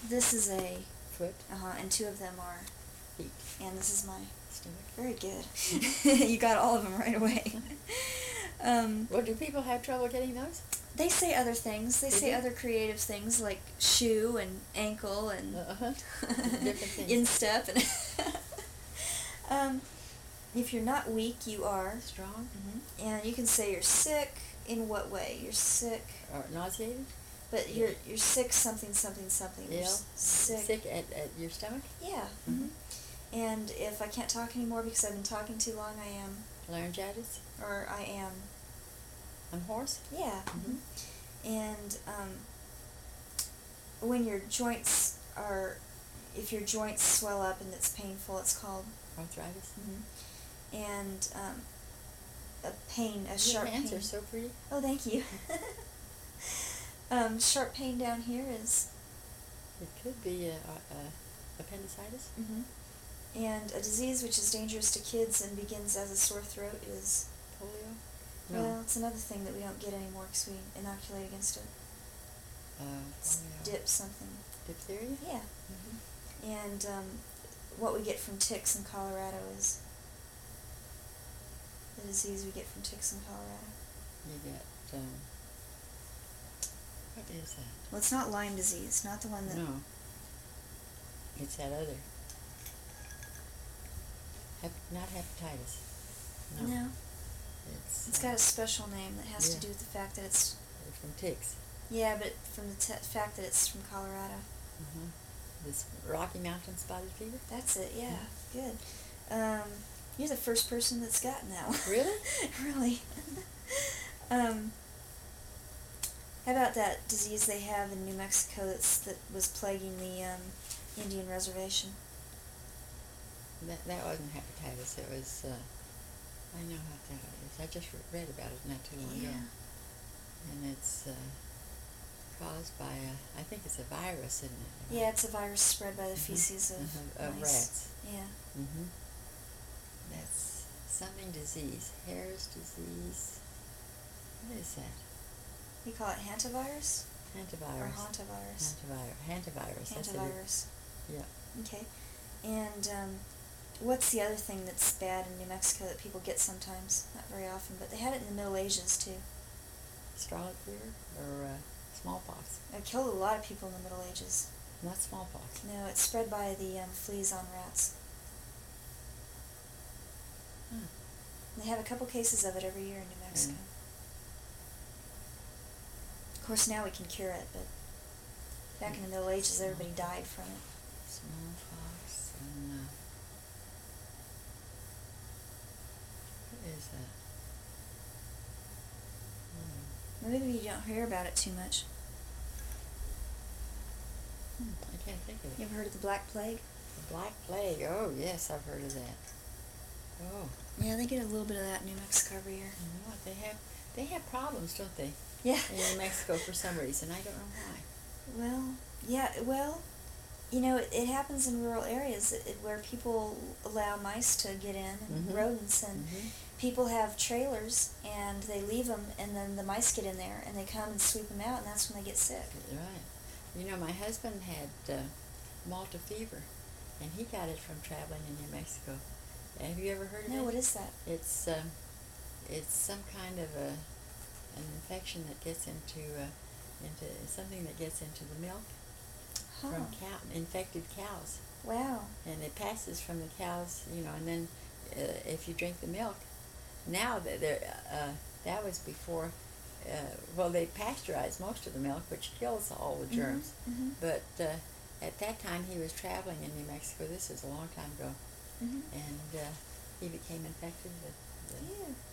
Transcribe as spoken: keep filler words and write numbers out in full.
This is a foot. Uh-huh, and two of them are feet. And this is my stomach. Very good. You got all of them right away. um, well, do people have trouble getting those? They say other things. They, they say do? other creative things like shoe and ankle and uh-huh. different things. instep. And um, if you're not weak, you are strong. Mm-hmm. And you can say you're sick. In what way? You're sick. Or nauseated. But yeah. you're you're sick. Something something something. Yeah. Sick. Sick at, at your stomach. Yeah. Mm-hmm. And if I can't talk anymore because I've been talking too long, I am laryngitis. Or I am. I'm hoarse. Yeah. Mm-hmm. And um, when your joints are, if your joints swell up and it's painful, it's called arthritis. Mm-hmm. And um, a pain, a your sharp hands pain. are so pretty. Oh, thank you. um, sharp pain down here is. It could be a, a appendicitis. Mm-hmm. And a disease which is dangerous to kids and begins as a sore throat is polio. No. Well, it's another thing that we don't get anymore because we inoculate against it. Uh, it's polio. Dip something. Diphtheria? Yeah. Mm-hmm. And um, what we get from ticks in Colorado is the disease we get from ticks in Colorado. You get, um, what is that? Well, it's not Lyme disease, not the one that... No. It's that other. Hep- not hepatitis. No. No. It's, it's uh, got a special name that has yeah. to do with the fact that it's... It's from ticks. Yeah, but from the te- fact that it's from Colorado. Uh-huh. This Rocky Mountain spotted fever? That's it, yeah. Mm-hmm. Good. Um, you're the first person that's gotten that one. Really? Really. um, how about that disease they have in New Mexico that's, that was plaguing the um, Indian reservation? That that wasn't hepatitis. It was, uh, I know what that is. I just read about it not too long yeah. ago. And it's uh, caused by, a, I think it's a virus, isn't it? Yeah, it's a virus spread by the mm-hmm. feces of, mm-hmm. of mice. rats. Yeah. Mm-hmm. That's something disease. Hare's disease. What is that? We call it hantavirus? Hantavirus. Or hantavirus? Hantavirus. Hantavirus. Hantavirus. Yeah. Okay. And um, what's the other thing that's bad in New Mexico that people get sometimes? Not very often, but they had it in the Middle Ages too. Scarlet fever or uh, smallpox? It killed a lot of people in the Middle Ages. Not smallpox. No, it's spread by the um, fleas on rats. Hmm. They have a couple cases of it every year in New Mexico. Mm. Of course, now we can cure it, but back in the Middle Ages, everybody died from it. Smallpox and uh, what is that? Hmm. Maybe you don't hear about it too much. Hmm. I can't think of it. You ever heard of the Black Plague? The Black Plague. Oh, yes, I've heard of that. Oh. Yeah, they get a little bit of that in New Mexico every year. You know what? They have they have problems, don't they? Yeah. In New Mexico for some reason. I don't know why. Well, yeah, well, you know, it, it happens in rural areas it, it, where people allow mice to get in and mm-hmm. rodents, and mm-hmm. people have trailers and they leave them, and then the mice get in there and they come and sweep them out, and that's when they get sick. Right. You know, my husband had uh, Malta fever, and he got it from traveling in New Mexico. Have you ever heard of it? No, what is that? It's um, it's some kind of a an infection that gets into uh, into something that gets into the milk Huh. from cow infected cows, Wow. and it passes from the cows, you know, and then uh, if you drink the milk, now that they're, uh, that was before. Uh, well, they pasteurized most of the milk, which kills all the germs. Mm-hmm. But uh, at that time, he was traveling in New Mexico. This is a long time ago. Mm-hmm. And uh, he became infected with the Yeah.